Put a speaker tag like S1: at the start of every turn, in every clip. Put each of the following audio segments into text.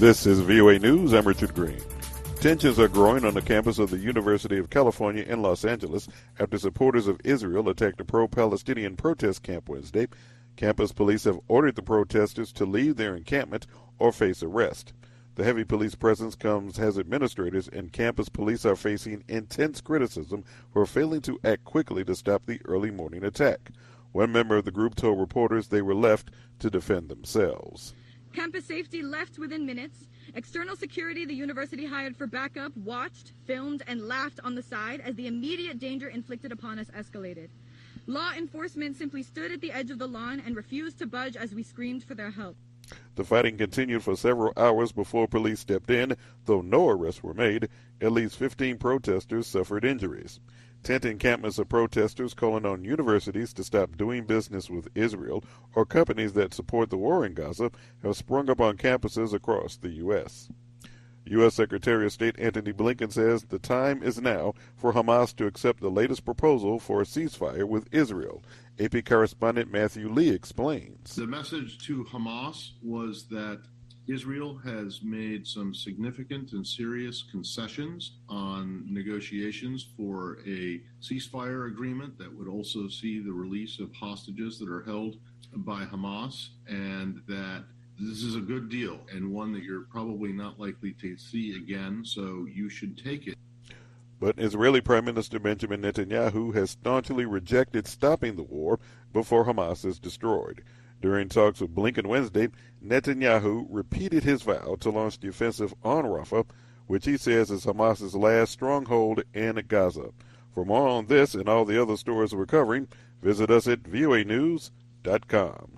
S1: This is VOA News. I'm Richard Green. Tensions are growing on the campus of the University of California in Los Angeles after supporters of Israel attacked a pro-Palestinian protest camp Wednesday. Campus police have ordered the protesters to leave their encampment or face arrest. The heavy police presence comes as administrators and campus police are facing intense criticism for failing to act quickly to stop the early morning attack. One member of the group told reporters they were left to defend themselves.
S2: Campus safety left within minutes. External security the university hired for backup watched, filmed, and laughed on the side as the immediate danger inflicted upon us escalated. Law enforcement simply stood at the edge of the lawn and refused to budge as we screamed for their help.
S1: The fighting continued for several hours before police stepped in. Though no arrests were made, at least 15 protesters suffered injuries. 10 encampments of protesters calling on universities to stop doing business with Israel or companies that support the war in Gaza have sprung up on campuses across the U.S. U.S. Secretary of State Antony Blinken says the time is now for Hamas to accept the latest proposal for a ceasefire with Israel. AP correspondent Matthew Lee explains.
S3: The message to Hamas was that Israel has made some significant and serious concessions on negotiations for a ceasefire agreement that would also see the release of hostages that are held by Hamas, and that this is a good deal and one that you're probably not likely to see again, so you should take it.
S1: But Israeli Prime Minister Benjamin Netanyahu has staunchly rejected stopping the war before Hamas is destroyed. During talks with Blinken Wednesday, Netanyahu repeated his vow to launch the offensive on Rafah, which he says is Hamas's last stronghold in Gaza. For more on this and all the other stories we're covering, visit us at voanews.com.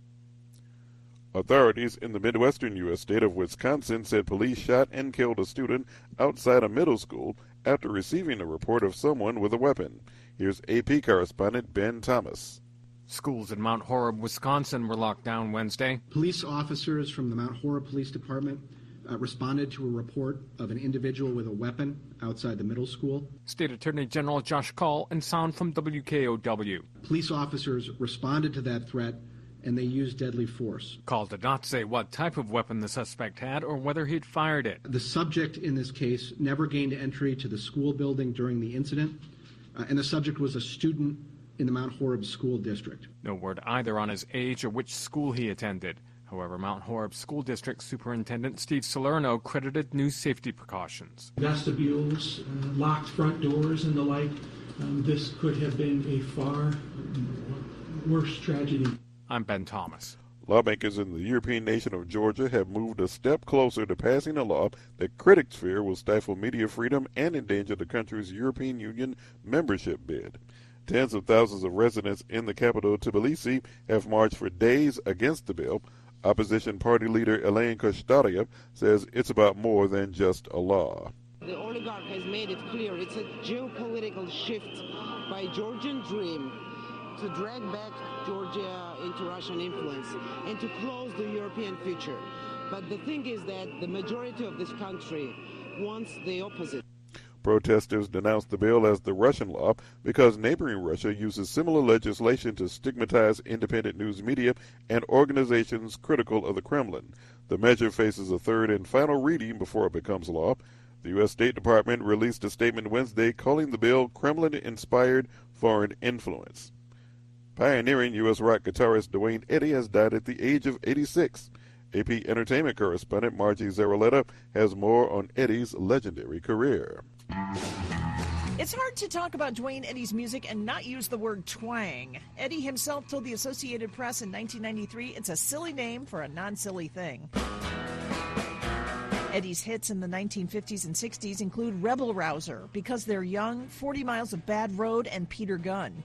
S1: Authorities in the Midwestern U.S. state of Wisconsin said police shot and killed a student outside a middle school after receiving a report of someone with a weapon. Here's AP correspondent Ben Thomas.
S4: Schools in Mount Horeb, Wisconsin were locked down Wednesday.
S5: Police officers from the Mount Horeb Police Department responded to a report of an individual with a weapon outside the middle school.
S4: State Attorney General Josh Kaul and sound from WKOW.
S5: Police officers responded to that threat and they used deadly force.
S4: Kaul did not say what type of weapon the suspect had or whether he'd fired it.
S5: The subject in this case never gained entry to the school building during the incident, and the subject was a student in the Mount Horeb School District.
S4: No word either on his age or which school he attended. However, Mount Horeb School District Superintendent Steve Salerno credited new safety precautions.
S6: Vestibules, locked front doors and the like. This could have been a far worse tragedy.
S4: I'm Ben Thomas.
S1: Lawmakers in the European nation of Georgia have moved a step closer to passing a law that critics fear will stifle media freedom and endanger the country's European Union membership bid. Tens of thousands of residents in the capital, Tbilisi, have marched for days against the bill. Opposition party leader Elaine Kashtaria says it's about more than just a law.
S7: The oligarch has made it clear it's a geopolitical shift by Georgian dream to drag back Georgia into Russian influence and to close the European future. But the thing is that the majority of this country wants the opposite.
S1: Protesters denounced the bill as the Russian law because neighboring Russia uses similar legislation to stigmatize independent news media and organizations critical of the Kremlin. The measure faces a third and final reading before it becomes law. The U.S. State Department released a statement Wednesday calling the bill Kremlin-inspired foreign influence. Pioneering U.S. rock guitarist Duane Eddy has died at the age of 86. AP entertainment correspondent Margie Zaraletta has more on Eddy's legendary career.
S8: It's hard to talk about Duane Eddy's music and not use the word twang. Eddy himself told the Associated Press in 1993 it's a silly name for a non-silly thing. Eddy's hits in the 1950s and 60s include Rebel Rouser, Because They're Young, 40 Miles of Bad Road, and Peter Gunn.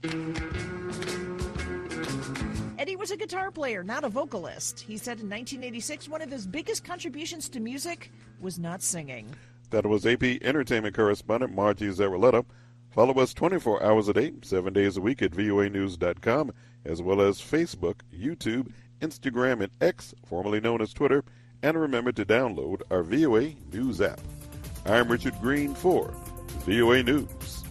S8: Eddy was a guitar player, not a vocalist. He said in 1986 one of his biggest contributions to music was not singing.
S1: That was AP entertainment correspondent Margie Zaraletta. Follow us 24 hours a day, 7 days a week at voanews.com, as well as Facebook, YouTube, Instagram, and X, formerly known as Twitter. And remember to download our VOA News app. I'm Richard Green for VOA News.